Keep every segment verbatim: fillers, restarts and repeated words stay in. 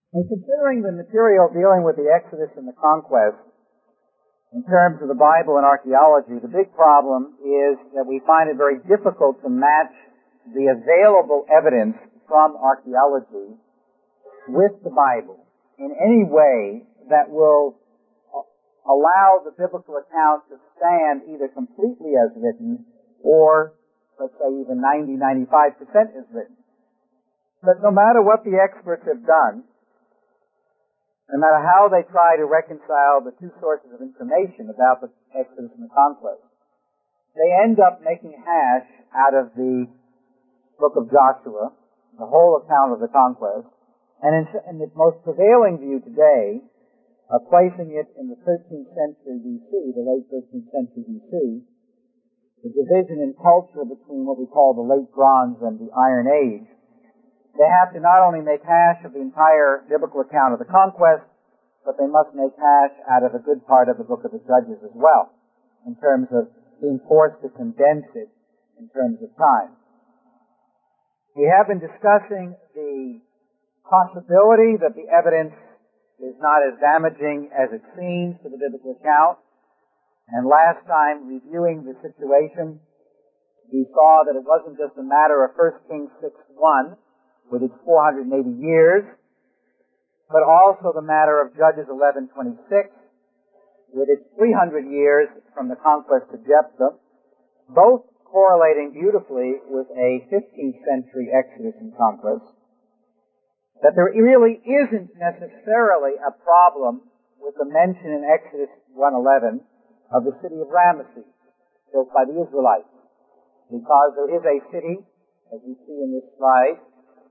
In considering the material dealing with the Exodus and the conquest, in terms of the Bible and archaeology, the big problem is that we find it very difficult to match the available evidence from archaeology with the Bible in any way that will allow the biblical account to stand either completely as written or, let's say, even ninety, ninety-five percent as written. But no matter what the experts have done, no matter how they try to reconcile the two sources of information about the Exodus and the conquest, they end up making hash out of the book of Joshua, the whole account of the conquest, and in, in the most prevailing view today, uh, placing it in the thirteenth century B C, the late thirteenth century B C, the division in culture between what we call the Late Bronze and the Iron Age, they have to not only make hash of the entire biblical account of the conquest, but they must make hash out of a good part of the book of the Judges as well, in terms of being forced to condense it in terms of time. We have been discussing the possibility that the evidence is not as damaging as it seems to the biblical account. And last time, reviewing the situation, we saw that it wasn't just a matter of First Kings six one, with its four hundred eighty years, but also the matter of Judges eleven twenty-six, with its three hundred years from the conquest of Jephthah, both correlating beautifully with a fifteenth century Exodus and conquest, that there really isn't necessarily a problem with the mention in Exodus one eleven of the city of Ramesses, built by the Israelites, because there is a city, as we see in this slide,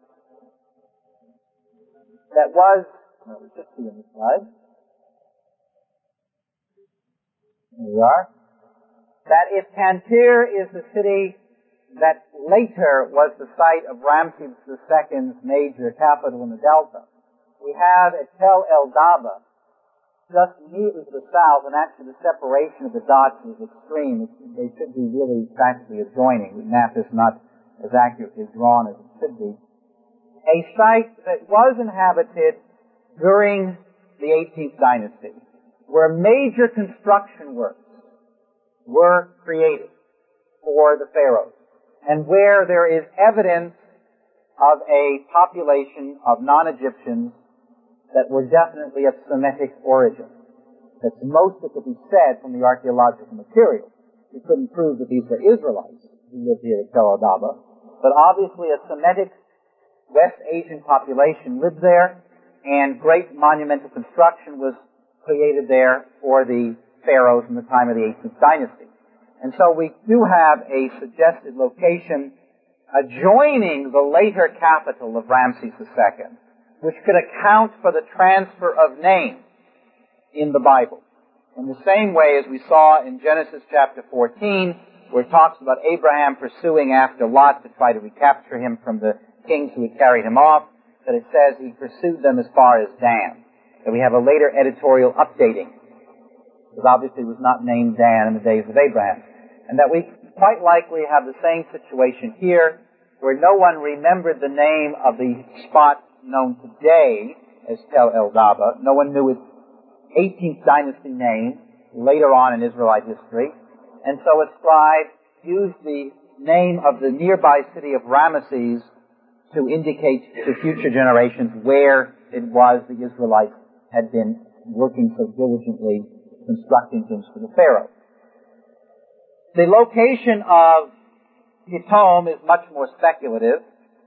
that was, no, we should see in this slide, here we are, that if Tantir is the city that later was the site of Ramses the Second's major capital in the Delta, we have at Tel El Daba, just immediately to the south, and actually the separation of the dots is extreme. They should be really practically adjoining. The map is not as accurately drawn as it should be. A site that was inhabited during the eighteenth dynasty, where major construction works were created for the pharaohs, and where there is evidence of a population of non-Egyptians that were definitely of Semitic origin. That's the most that could be said from the archaeological material. We couldn't prove that these were Israelites who lived here at Tel Adaba, but obviously a Semitic West Asian population lived there, and great monumental construction was created there for the pharaohs in the time of the eighteenth dynasty. And so we do have a suggested location adjoining the later capital of Ramses the Second, which could account for the transfer of names in the Bible. In the same way as we saw in Genesis chapter fourteen, where it talks about Abraham pursuing after Lot to try to recapture him from the kings who had carried him off, that it says he pursued them as far as Dan. That we have a later editorial updating, because obviously it was not named Dan in the days of Abraham. And that we quite likely have the same situation here, where no one remembered the name of the spot known today as Tel El Daba. No one knew its eighteenth dynasty name later on in Israelite history. And so a scribe used the name of the nearby city of Ramesses to indicate to future generations where it was the Israelites had been working so diligently constructing things for the Pharaoh. The location of Pitom is much more speculative.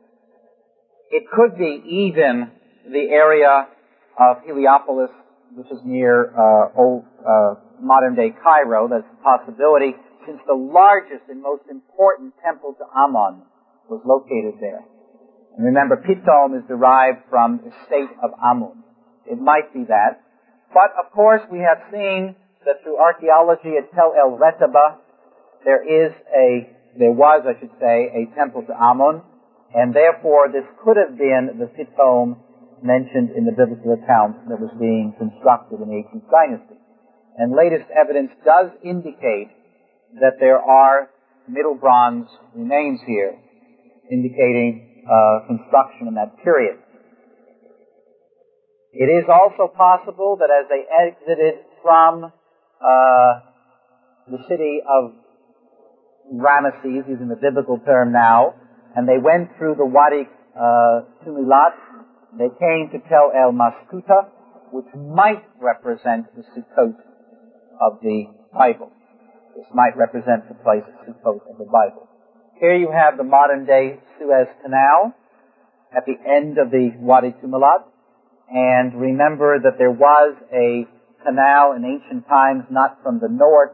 It could be even the area of Heliopolis, which is near uh, old uh, modern-day Cairo. That's a possibility, since the largest and most important temple to Ammon was located there. And remember, Pitom is derived from the state of Amun. It might be that. But, of course, we have seen that through archaeology at Tel El Retaba, there is a, there was, I should say, a temple to Amun, and therefore this could have been the Pitom mentioned in the biblical account that was being constructed in the eighteenth dynasty. And latest evidence does indicate that there are Middle Bronze remains here, indicating uh, construction in that period. It is also possible that as they exited from uh, the city of Ramesses, using the biblical term now, and they went through the Wadi uh, Tumilat, they came to Tel El Maskuta, which might represent the Sukkot of the Bible. This might represent the place of Sukkot of the Bible. Here you have the modern-day Suez Canal at the end of the Wadi Tumilat, and remember that there was a canal in ancient times, not from the north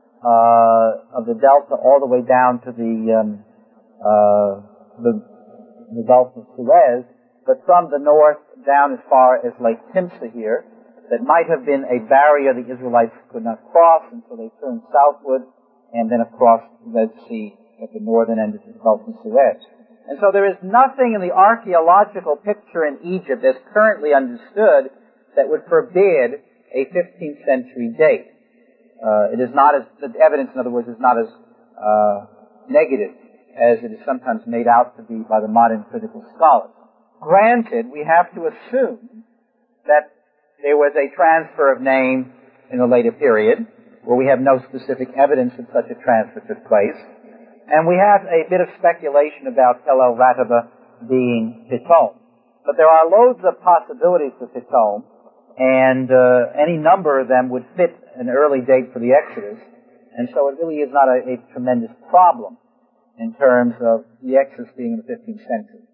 uh, of the delta all the way down to the um, uh, the, the Gulf of Suez, but from the north down as far as Lake Timsah here, that might have been a barrier the Israelites could not cross, and so they turned southward and then across the Red Sea at the northern end of the Gulf of Suez. And so there is nothing in the archaeological picture in Egypt as currently understood that would forbid a fifteenth century date. Uh, it is not as, the evidence, in other words, is not as uh, negative as it is sometimes made out to be by the modern critical scholars. Granted, we have to assume that there was a transfer of name in a later period, where we have no specific evidence that such a transfer took place. And we have a bit of speculation about Tel El Rataba being Pitom. But there are loads of possibilities for Pitom, and uh, any number of them would fit an early date for the Exodus. And so it really is not a, a tremendous problem in terms of the Exodus being in the fifteenth century.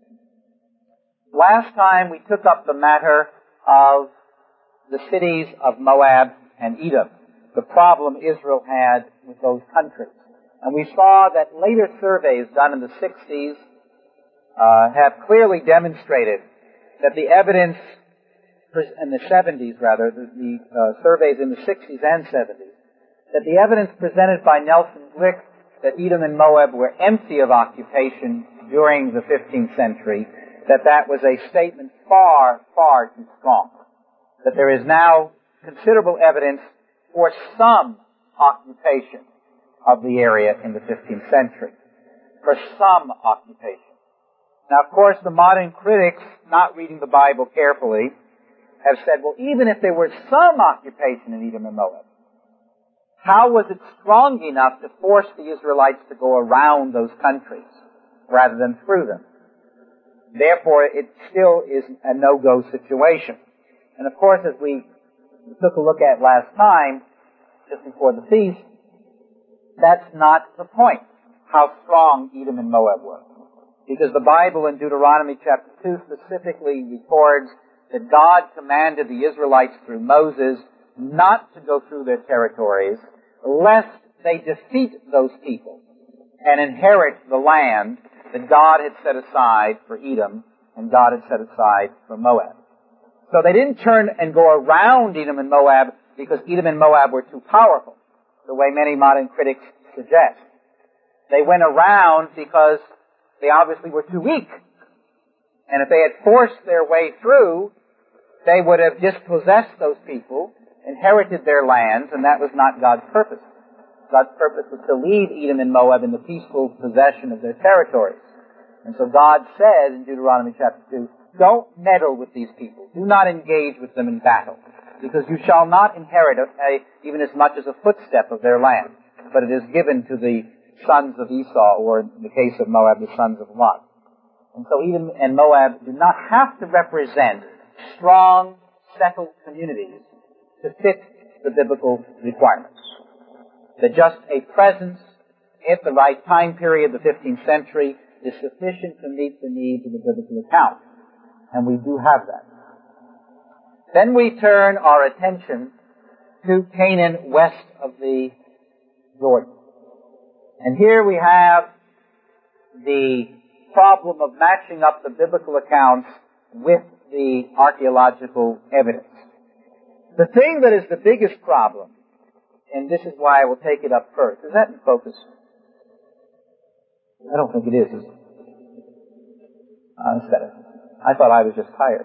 Last time we took up the matter of the cities of Moab and Edom, the problem Israel had with those countries. And we saw that later surveys done in the sixties uh, have clearly demonstrated that the evidence, in the seventies rather, the, the uh, surveys in the sixties and seventies, that the evidence presented by Nelson Glick that Edom and Moab were empty of occupation during the fifteenth century, that that was a statement far, far too strong. That there is now considerable evidence for some occupation of the area in the fifteenth century. For some occupation. Now, of course, the modern critics, not reading the Bible carefully, have said, well, even if there were some occupation in Edom and Moab, how was it strong enough to force the Israelites to go around those countries rather than through them? Therefore, it still is a no-go situation. And of course, as we took a look at last time, just before the feast, that's not the point, how strong Edom and Moab were. Because the Bible in Deuteronomy chapter two specifically records that God commanded the Israelites through Moses not to go through their territories, lest they defeat those people and inherit the land that God had set aside for Edom and God had set aside for Moab. So they didn't turn and go around Edom and Moab because Edom and Moab were too powerful, the way many modern critics suggest. They went around because they obviously were too weak. And if they had forced their way through, they would have dispossessed those people, inherited their lands, and that was not God's purpose. God's purpose was to leave Edom and Moab in the peaceful possession of their territories. And so God said in Deuteronomy chapter two, don't meddle with these people. Do not engage with them in battle, because you shall not inherit a, a, even as much as a footstep of their land, but it is given to the sons of Esau, or in the case of Moab, the sons of Lot. And so Edom and Moab do not have to represent strong, settled communities to fit the biblical requirements. That just a presence at the right time period, the fifteenth century, is sufficient to meet the needs of the biblical account. And we do have that. Then we turn our attention to Canaan west of the Jordan. And here we have the problem of matching up the biblical accounts with the archaeological evidence. The thing that is the biggest problem, and this is why I will take it up first, is that in focus? I don't think it is, is it? Uh, that's better. I thought I was just tired.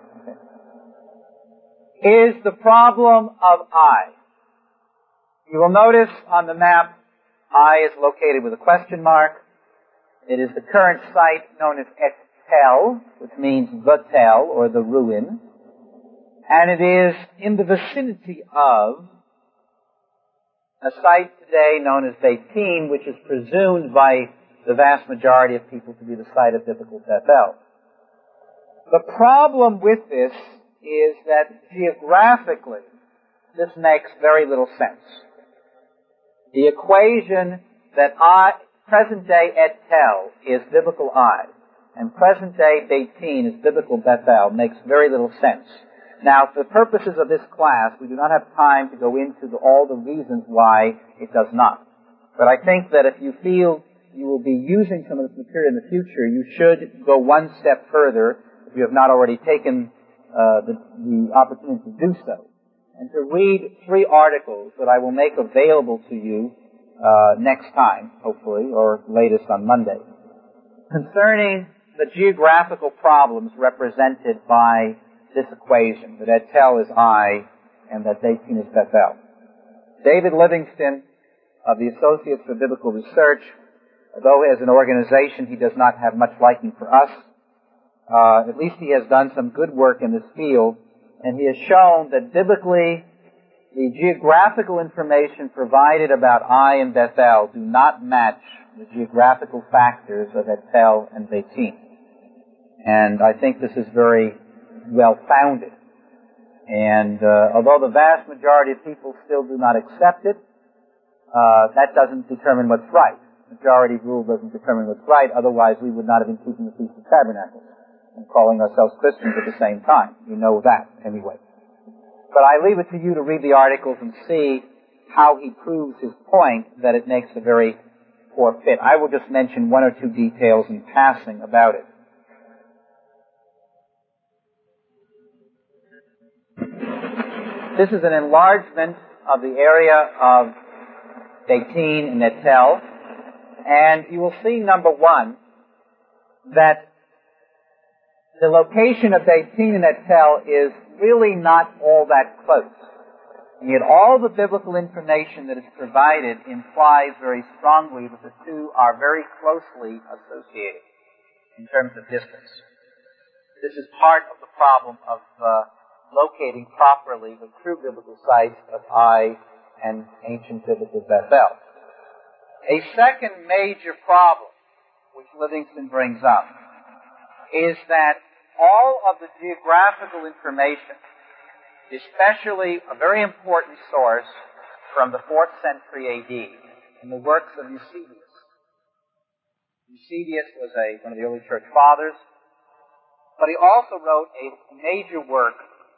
Okay. Is the problem of Ai. You will notice on the map, Ai is located with a question mark. It is the current site known as Et Tel, which means the Tel, or the ruin. And it is in the vicinity of a site today known as Beitin, which is presumed by the vast majority of people to be the site of biblical Bethel. The problem with this is that geographically, this makes very little sense. The equation that I, present-day Et-Tel is biblical Ai, and present-day Beitin is biblical Bethel makes very little sense. Now, for the purposes of this class, we do not have time to go into the, all the reasons why it does not. But I think that if you feel you will be using some of this material in the future, you should go one step further if you have not already taken uh, the, the opportunity to do so, and to read three articles that I will make available to you uh, next time, hopefully, or latest on Monday, concerning the geographical problems represented by this equation, that Et-Tel is I and that Beitin is Bethel. David Livingston of the Associates for Biblical Research, although as an organization he does not have much liking for us, uh, at least he has done some good work in this field, and he has shown that biblically the geographical information provided about I and Bethel do not match the geographical factors of Et-Tel and Beitin. And I think this is very well-founded. And uh, although the vast majority of people still do not accept it, uh, that doesn't determine what's right. Majority rule doesn't determine what's right, otherwise we would not have been keeping the Feast of Tabernacles and calling ourselves Christians at the same time. You know that, anyway. But I leave it to you to read the articles and see how he proves his point that it makes a very poor fit. I will just mention one or two details in passing about it. This is an enlargement of the area of Beitin and Et-Tel, and you will see, number one, that the location of Beitin and Et-Tel is really not all that close. And yet all the biblical information that is provided implies very strongly that the two are very closely associated in terms of distance. This is part of the problem of uh, locating properly the true biblical sites of Ai and ancient biblical Bethel. A second major problem, which Livingston brings up, is that all of the geographical information, especially a very important source from the fourth century A D in the works of Eusebius. Eusebius was a, one of the early church fathers, but he also wrote a major work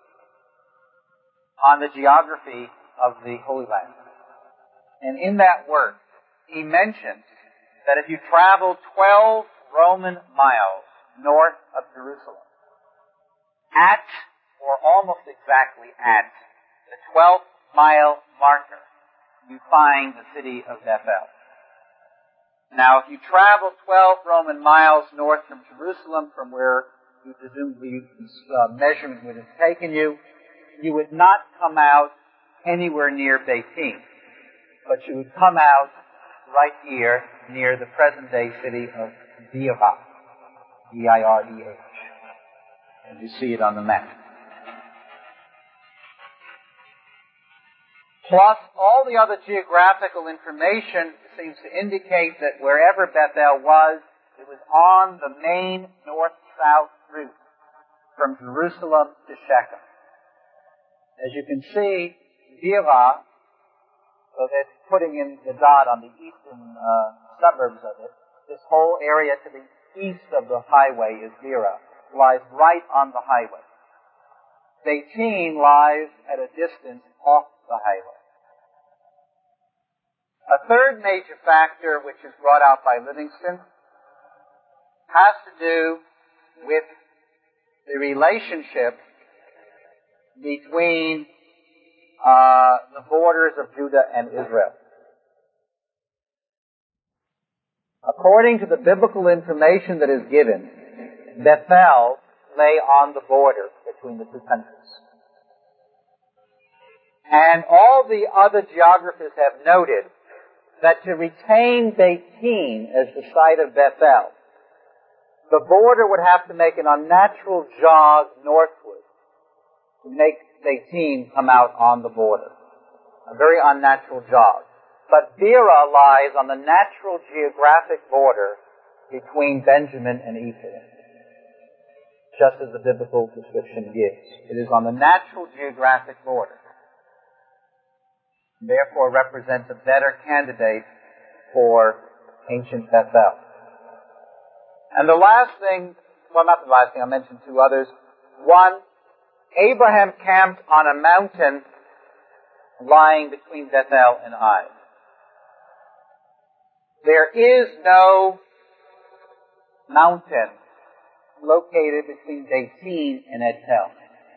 on the geography of the Holy Land. And in that work, he mentions that if you travel twelve Roman miles north of Jerusalem, at, or almost exactly at, the twelfth mile marker, you find the city of Bethel. Now, if you travel twelve Roman miles north from Jerusalem, from where you presumably this uh, measurement would have taken you, you would not come out anywhere near Beitin, but you would come out right here near the present-day city of Dirah, D I R E H. And you see it on the map. Plus, all the other geographical information seems to indicate that wherever Bethel was, it was on the main north-south route from Jerusalem to Shechem. As you can see, Dirah, so that's putting in the dot on the eastern uh, suburbs of it, this whole area to the east of the highway is Dirah, lies right on the highway. Beitin lies at a distance off the highway. A third major factor which is brought out by Livingston has to do with the relationship between uh, the borders of Judah and Israel. According to the biblical information that is given, Bethel lay on the border between the two countries. And all the other geographers have noted that to retain Beitin as the site of Bethel, the border would have to make an unnatural jog northward to make Zaytim come out on the border. A very unnatural job. But Beerah lies on the natural geographic border between Benjamin and Ephraim, just as the biblical description gives. It is on the natural geographic border. Therefore represents a better candidate for ancient Bethel. And the last thing, well, not the last thing, I'll mention two others. One, Abraham camped on a mountain lying between Bethel and Ai. There is no mountain located between Zaytim and Etel.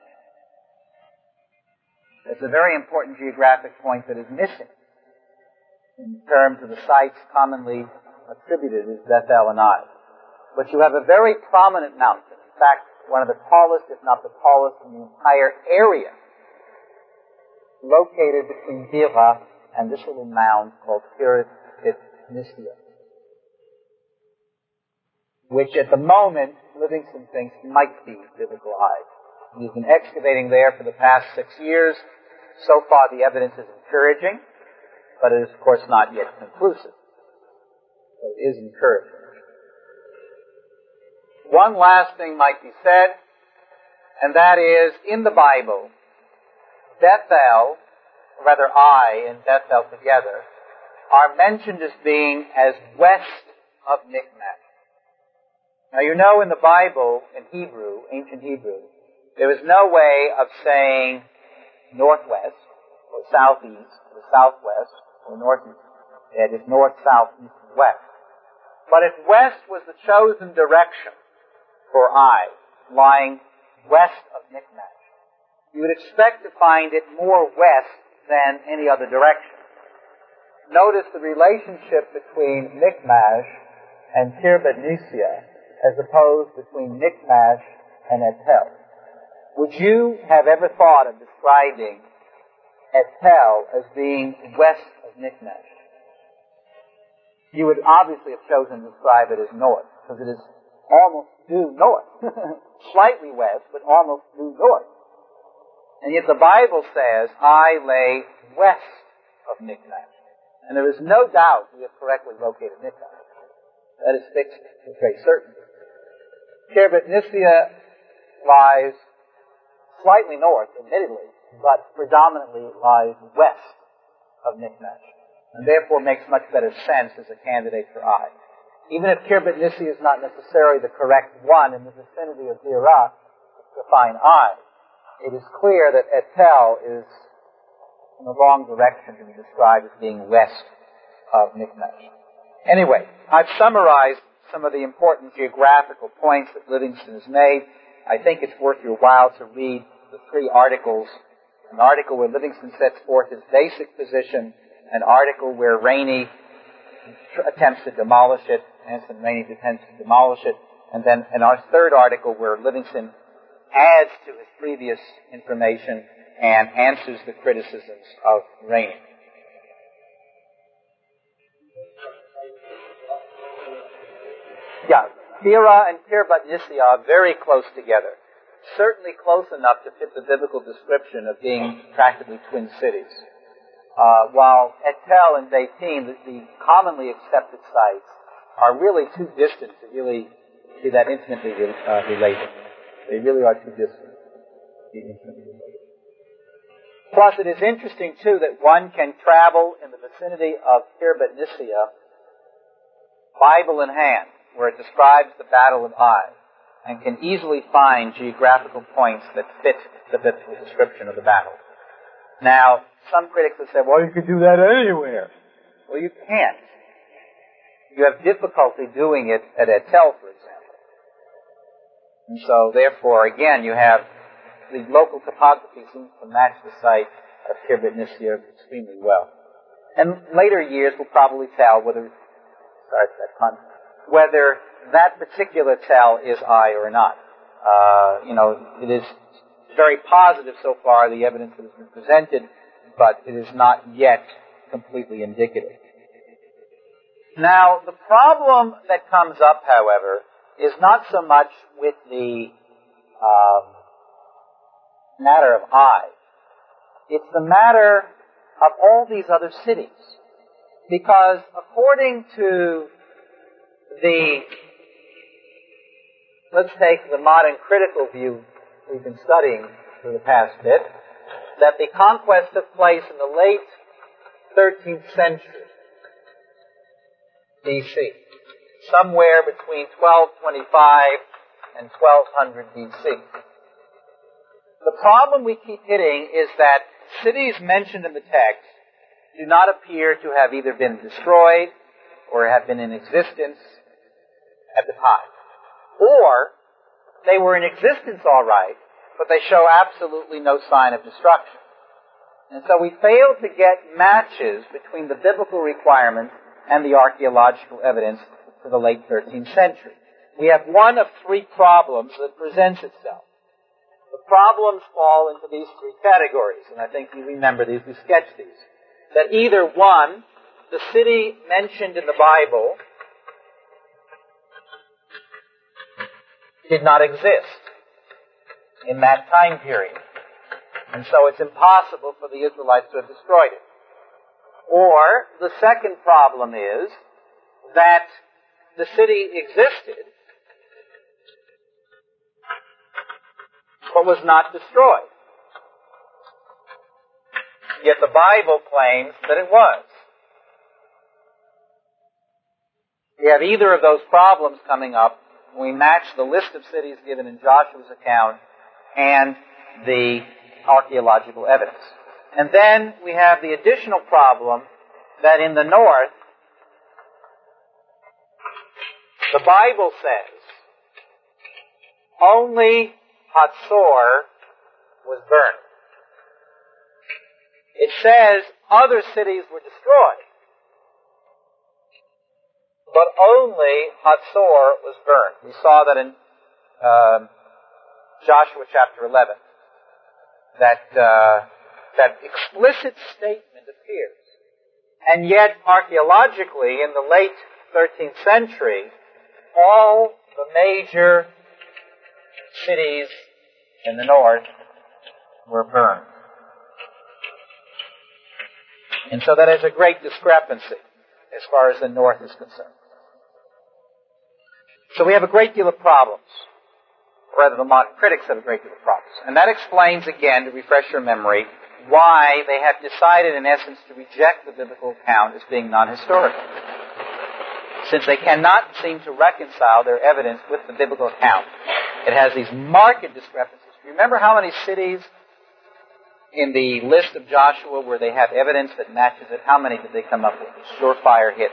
It's a very important geographic point that is missing in terms of the sites commonly attributed as Bethel and Ai. But you have a very prominent mountain. In fact, one of the tallest, if not the tallest, in the entire area, located between Beerah and this little mound called Kiryat Nissia, which at the moment Livingston thinks might be biblical Ai. He's been excavating there for the past six years. So far the evidence is encouraging, but it is of course not yet conclusive. But it is encouraging. One last thing might be said, and that is, in the Bible, Bethel, or rather Ai and Bethel together, are mentioned as being as west of Michmash. Now you know in the Bible, in Hebrew, ancient Hebrew, there is no way of saying northwest, or southeast, or southwest, or northeast. It is north, south, east, and west. But if west was the chosen direction for Ai, lying west of Michmash, you would expect to find it more west than any other direction. Notice the relationship between Michmash and Kiryat Nissia as opposed between Michmash and Etel. Would you have ever thought of describing Etel as being west of Michmash? You would obviously have chosen to describe it as north, because it is almost due north. Slightly west, but almost due north. And yet the Bible says, I lay west of Michmash. And there is no doubt we have correctly located Michmash. That is fixed with great certainty. Kiryat Nissia lies slightly north, admittedly, but predominantly lies west of Michmash, and therefore makes much better sense as a candidate for Ai. Even if Kiryat Nissia is not necessarily the correct one in the vicinity of Beerah to find Ai, it is clear that Etel is in the wrong direction to be described as being west of Michmash. Anyway, I've summarized some of the important geographical points that Livingston has made. I think it's worth your while to read the three articles. An article where Livingston sets forth his basic position, an article where Rainey attempts to demolish it, Anson Rainey attempts to demolish it, and then in our third article where Livingston adds to his previous information and answers the criticisms of Rainey. Yeah, Beerah and Kiryat Nissia are very close together. Certainly close enough to fit the biblical description of being practically twin cities. Uh, while Etel and Zaytim, the, the commonly accepted sites, are really too distant to really be that intimately uh, related. They really are too distant to be intimately related. Plus, it is interesting, too, that one can travel in the vicinity of Kiryat Nissia, Bible in hand, where it describes the Battle of Ai, and can easily find geographical points that fit the biblical description of the battle. Now, some critics have said, well, you could do that anywhere. Well, you can't. You have difficulty doing it at Etel, for example. And so, therefore, again, you have the local topography seems to match the site of Kiryat Nissia extremely well. And later years will probably tell whether, sorry for that pun, whether that particular tell is Ai or not. Uh, you know, it is very positive so far, the evidence that has been presented, but it is not yet completely indicative. Now, the problem that comes up, however, is not so much with the um, matter of Ai. It's the matter of all these other cities. Because according to the, let's take the modern critical view we've been studying for the past bit, that the conquest took place in the late thirteenth century B C, somewhere between twelve twenty-five and twelve hundred B C. The problem we keep hitting is that cities mentioned in the text do not appear to have either been destroyed or have been in existence at the time. Or they were in existence all right, but they show absolutely no sign of destruction. And so we fail to get matches between the biblical requirements and the archaeological evidence for the late thirteenth century. We have one of three problems that presents itself. The problems fall into these three categories, and I think you remember these, we sketched these. That either one, the city mentioned in the Bible did not exist in that time period. And so it's impossible for the Israelites to have destroyed it. Or the second problem is that the city existed but was not destroyed. Yet the Bible claims that it was. We have either of those problems coming up when we match the list of cities given in Joshua's account and the archaeological evidence. And then we have the additional problem that in the north, the Bible says only Hatzor was burned. It says other cities were destroyed, but only Hatzor was burned. We saw that in uh, Joshua chapter eleven. That uh, that explicit statement appears. And yet, archaeologically, in the late thirteenth century, all the major cities in the north were burned. And so that is a great discrepancy as far as the north is concerned. So we have a great deal of problems. Rather, the modern critics have a great deal of problems. And that explains, again, to refresh your memory, why they have decided, in essence, to reject the biblical account as being non-historical. Since they cannot seem to reconcile their evidence with the biblical account. It has these marked discrepancies. Remember how many cities in the list of Joshua where they have evidence that matches it? How many did they come up with? Surefire hits.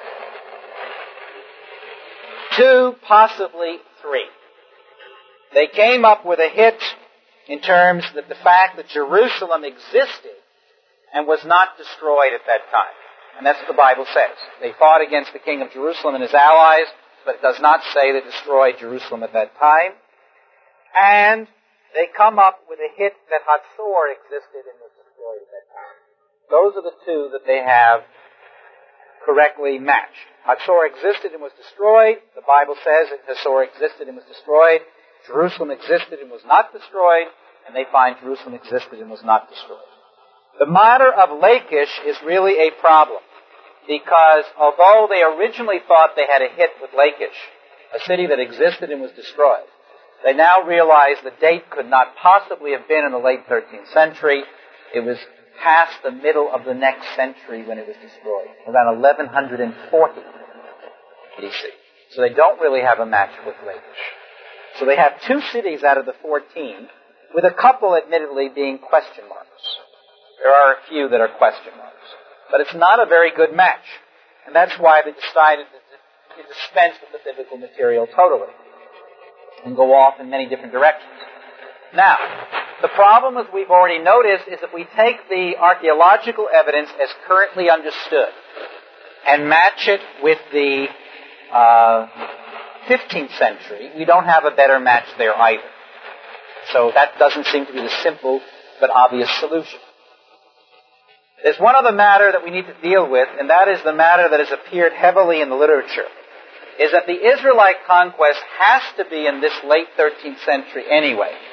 Two, possibly three. They came up with a hit in terms that the fact that Jerusalem existed and was not destroyed at that time. And that's what the Bible says. They fought against the king of Jerusalem and his allies, but it does not say they destroyed Jerusalem at that time. And they come up with a hit that Hatzor existed and was destroyed at that time. Those are the two that they have correctly matched. Hatzor existed and was destroyed. The Bible says that Hatzor existed and was destroyed. Jerusalem existed and was not destroyed. And they find Jerusalem existed and was not destroyed. The matter of Lachish is really a problem. Because although they originally thought they had a hit with Lachish, a city that existed and was destroyed, they now realize the date could not possibly have been in the late thirteenth century. It was past the middle of the next century when it was destroyed, around eleven forty B C. So they don't really have a match with Lachish. So they have two cities out of the fourteen, with a couple admittedly being question marks. There are a few that are question marks. But it's not a very good match. And that's why they decided to dispense with the biblical material totally and go off in many different directions. Now, the problem, as we've already noticed, is if we take the archaeological evidence as currently understood and match it with the uh, fifteenth century, we don't have a better match there either. So that doesn't seem to be the simple but obvious solution. There's one other matter that we need to deal with, and that is the matter that has appeared heavily in the literature, is that the Israelite conquest has to be in this late thirteenth century anyway,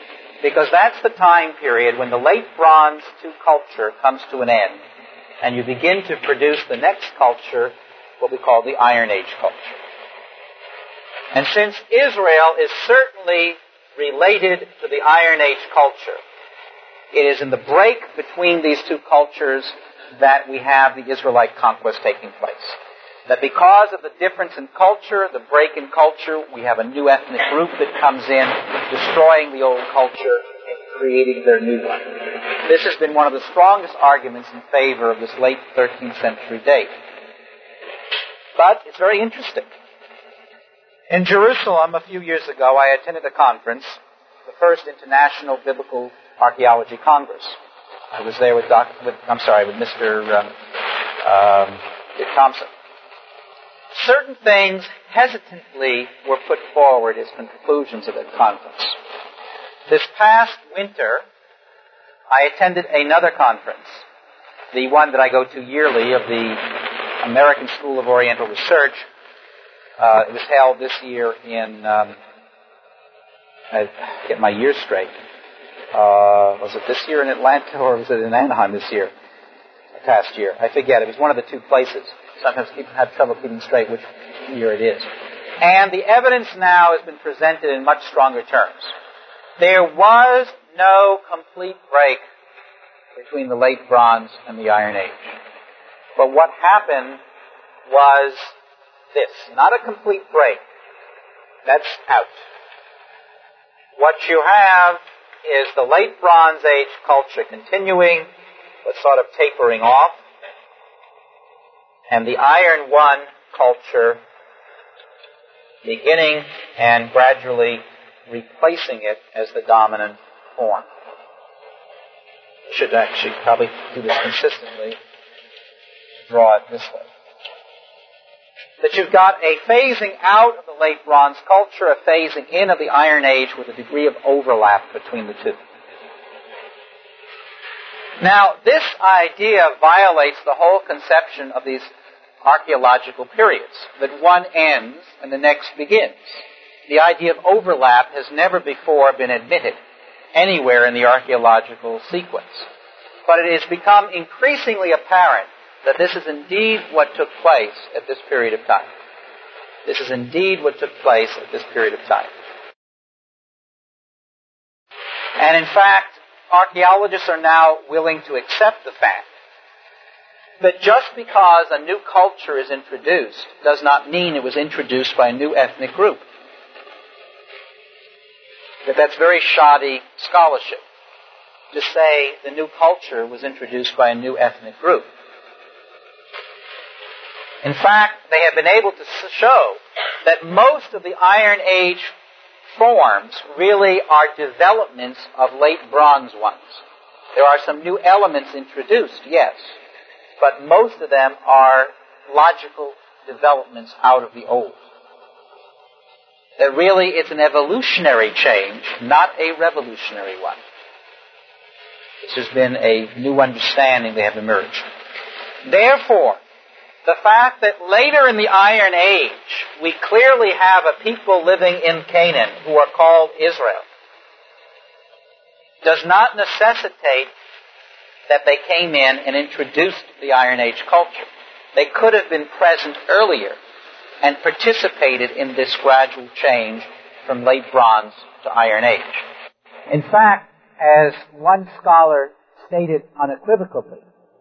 because that's the time period when the late Bronze two culture comes to an end, and you begin to produce the next culture, what we call the Iron Age culture. And since Israel is certainly related to the Iron Age culture, it is in the break between these two cultures that we have the Israelite conquest taking place. That because of the difference in culture, the break in culture, we have a new ethnic group that comes in, destroying the old culture and creating their new one. This has been one of the strongest arguments in favor of this late thirteenth century date. But it's very interesting. In Jerusalem, a few years ago, I attended a conference, the first International Biblical Archaeology Congress. I was there with, Doc, with I'm sorry, with Mister Um, um, Dick Thompson. Certain things hesitantly were put forward as conclusions of that conference. This past winter, I attended another conference, the one that I go to yearly of the American School of Oriental Research. Uh, it was held this year in, um, I get my years straight. Uh, was it this year in Atlanta or was it in Anaheim this year? Past year. I forget. It was one of the two places. Sometimes people have trouble keeping straight which year it is. And the evidence now has been presented in much stronger terms. There was no complete break between the late Bronze and the Iron Age. But what happened was this. Not a complete break. That's out. What you have is the late Bronze Age culture continuing, but sort of tapering off, and the Iron One culture beginning and gradually replacing it as the dominant form. I should actually probably do this consistently. Draw it this way. That you've got a phasing out of the late Bronze culture, a phasing in of the Iron Age with a degree of overlap between the two. Now, this idea violates the whole conception of these archaeological periods, that one ends and the next begins. The idea of overlap has never before been admitted anywhere in the archaeological sequence. But it has become increasingly apparent that this is indeed what took place at this period of time. This is indeed what took place at this period of time. And in fact, archaeologists are now willing to accept the fact that just because a new culture is introduced does not mean it was introduced by a new ethnic group. That that's very shoddy scholarship, to say the new culture was introduced by a new ethnic group. In fact, they have been able to show that most of the Iron Age forms really are developments of late Bronze ones. There are some new elements introduced, yes, but most of them are logical developments out of the old. That really it's an evolutionary change, not a revolutionary one. This has been a new understanding that have emerged. Therefore, the fact that later in the Iron Age, we clearly have a people living in Canaan who are called Israel, does not necessitate that they came in and introduced the Iron Age culture. They could have been present earlier and participated in this gradual change from late Bronze to Iron Age. In fact, as one scholar stated unequivocally,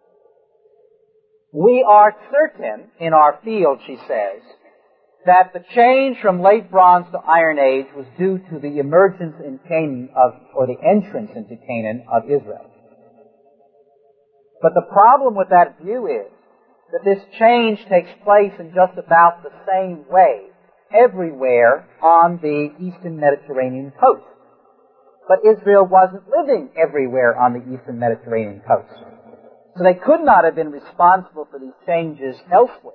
we are certain in our field, she says, that the change from late Bronze to Iron Age was due to the emergence in Canaan of, or the entrance into Canaan of Israel. But the problem with that view is that this change takes place in just about the same way everywhere on the eastern Mediterranean coast. But Israel wasn't living everywhere on the eastern Mediterranean coast. So they could not have been responsible for these changes elsewhere.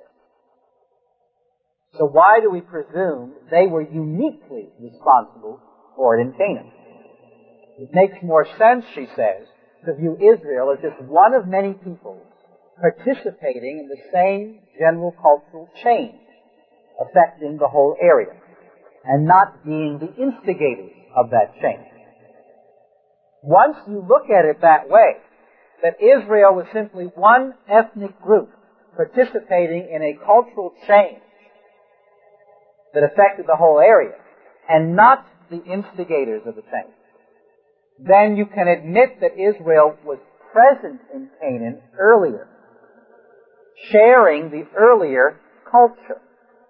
So why do we presume they were uniquely responsible for it in Canaan? It makes more sense, she says, to view Israel as just one of many peoples participating in the same general cultural change affecting the whole area, and not being the instigators of that change. Once you look at it that way, that Israel was simply one ethnic group participating in a cultural change that affected the whole area, and not the instigators of the change, then you can admit that Israel was present in Canaan earlier, sharing the earlier culture.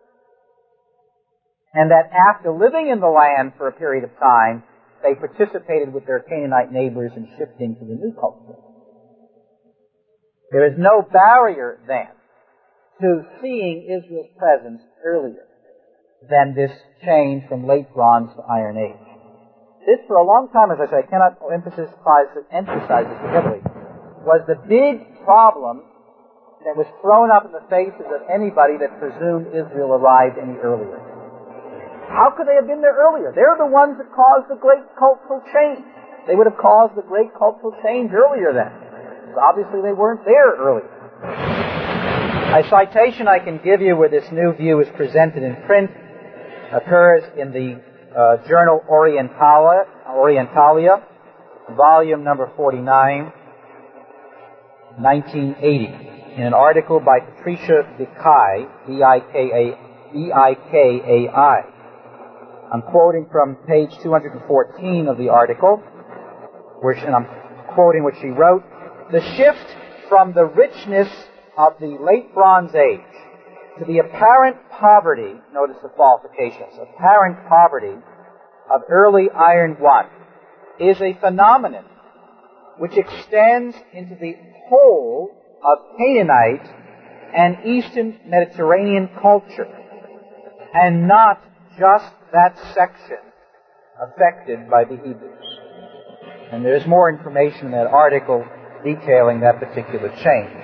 And that after living in the land for a period of time, they participated with their Canaanite neighbors in shifting to the new culture. There is no barrier, then, to seeing Israel's presence earlier than this change from late bronze to Iron Age. This, for a long time, as I say, I cannot emphasize, emphasize this heavily, was the big problem that was thrown up in the faces of anybody that presumed Israel arrived any earlier. How could they have been there earlier? They're the ones that caused the great cultural change. They would have caused the great cultural change earlier then. So obviously they weren't there earlier. A citation I can give you where this new view is presented in print occurs in the uh, journal Orientalia, Orientalia, volume number forty-nine, nineteen eighty, in an article by Patricia Bikai, B I K A, B I K A I. I'm quoting from page two hundred fourteen of the article, where she, and I'm quoting what she wrote. The shift from the richness of the late Bronze Age to the apparent poverty, notice the qualifications, apparent poverty of early Iron One is a phenomenon which extends into the whole of Canaanite and Eastern Mediterranean culture, and not just that section affected by the Hebrews. And there's more information in that article detailing that particular change.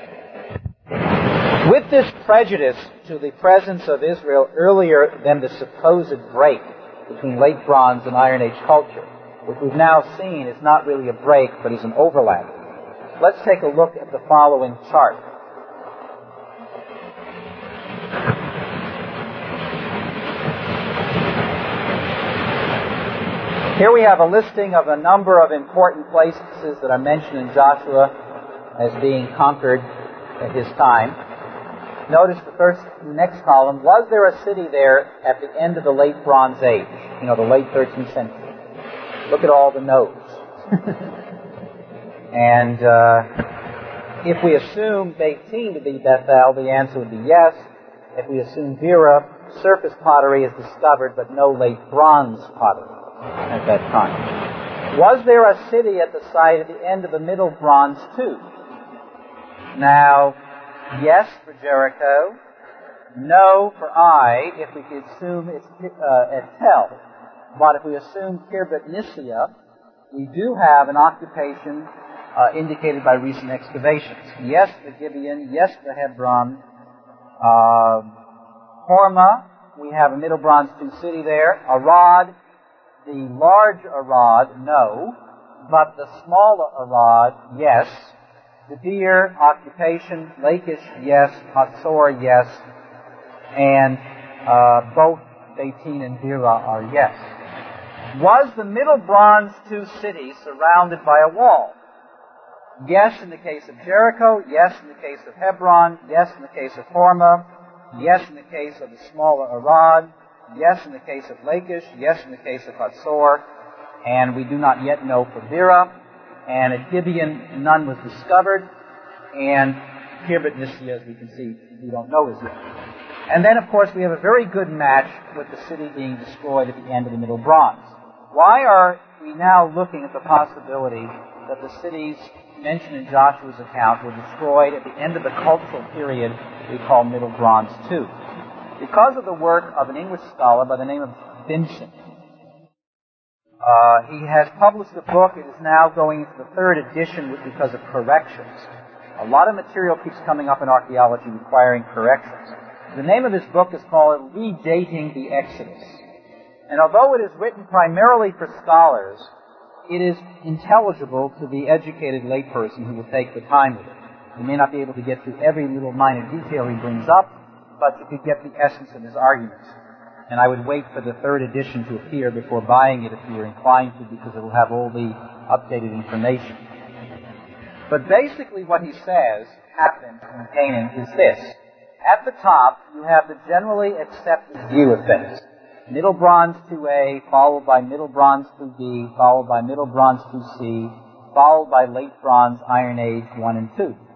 With this prejudice to the presence of Israel earlier than the supposed break between late Bronze and Iron Age culture, which we've now seen is not really a break, but is an overlap, let's take a look at the following chart. Here we have a listing of a number of important places that are mentioned in Joshua as being conquered at his time. Notice the first, the next column. Was there a city there at the end of the late Bronze Age? You know, the late thirteenth century. Look at all the nodes. And uh, if we assume Beitin to be Bethel, the answer would be yes. If we assume Vera, surface pottery is discovered, but no late Bronze pottery at that time. Was there a city at the site at the end of the Middle Bronze too? Now, yes for Jericho, no for Ai, if we could assume it's uh, at Tel. But if we assume Kirbet Nissia, we do have an occupation uh, indicated by recent excavations. Yes for Gibeon, yes for Hebron. Uh, Hormah, we have a Middle Bronze two city there. Arad, the large Arad, no. But the smaller Arad, yes. Debir, occupation. Lachish, yes. Hatzor, yes. And uh, both Beitin and Vera are yes. Was the Middle Bronze two cities surrounded by a wall? Yes in the case of Jericho, yes in the case of Hebron, yes in the case of Hormah, yes in the case of the smaller Arad, yes in the case of Lachish, yes in the case of Hatzor, and we do not yet know for Vera. And at Gibeon, none was discovered, and Kirbet Nissia, as we can see, we don't know as yet. And then, of course, we have a very good match with the city being destroyed at the end of the Middle Bronze. Why are we now looking at the possibility that the cities mentioned in Joshua's account were destroyed at the end of the cultural period we call Middle Bronze two? Because of the work of an English scholar by the name of Vincent. Uh, he has published a book. It is now going into the third edition because of corrections. A lot of material keeps coming up in archaeology requiring corrections. The name of this book is called Redating the Exodus. And although it is written primarily for scholars, it is intelligible to the educated layperson who will take the time with it. You may not be able to get through every little minor detail he brings up, but you could get the essence of his arguments. And I would wait for the third edition to appear before buying it if you were inclined to, because it will have all the updated information. But basically what he says happened in Canaan is this. At the top, you have the generally accepted view of things. Middle Bronze two A, followed by Middle Bronze two B, followed by Middle Bronze two C, followed by Late Bronze Iron Age one and two.